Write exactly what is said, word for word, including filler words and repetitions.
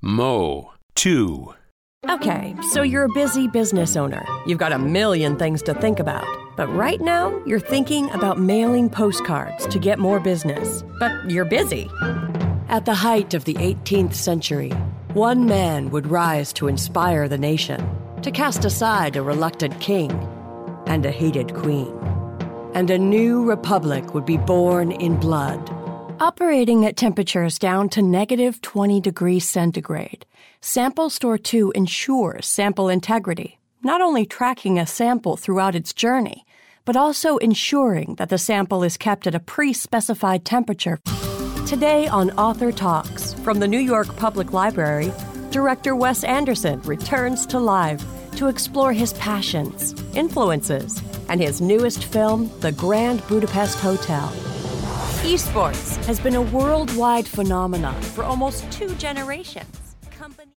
Mow. two. Okay, so you're a busy business owner. You've got a million things to think about. But right now, you're thinking about mailing postcards to get more business. But you're busy. At the height of the eighteenth century, one man would rise to inspire the nation, to cast aside a reluctant king and a hated queen. And a new republic would be born in blood. Operating at temperatures down to negative twenty degrees centigrade, Sample Store two ensures sample integrity, not only tracking a sample throughout its journey, but also ensuring that the sample is kept at a pre-specified temperature. Today on Author Talks, from the New York Public Library, director Wes Anderson returns to life to explore his passions, influences, and his newest film, The Grand Budapest Hotel. Esports has been a worldwide phenomenon for almost two generations. Company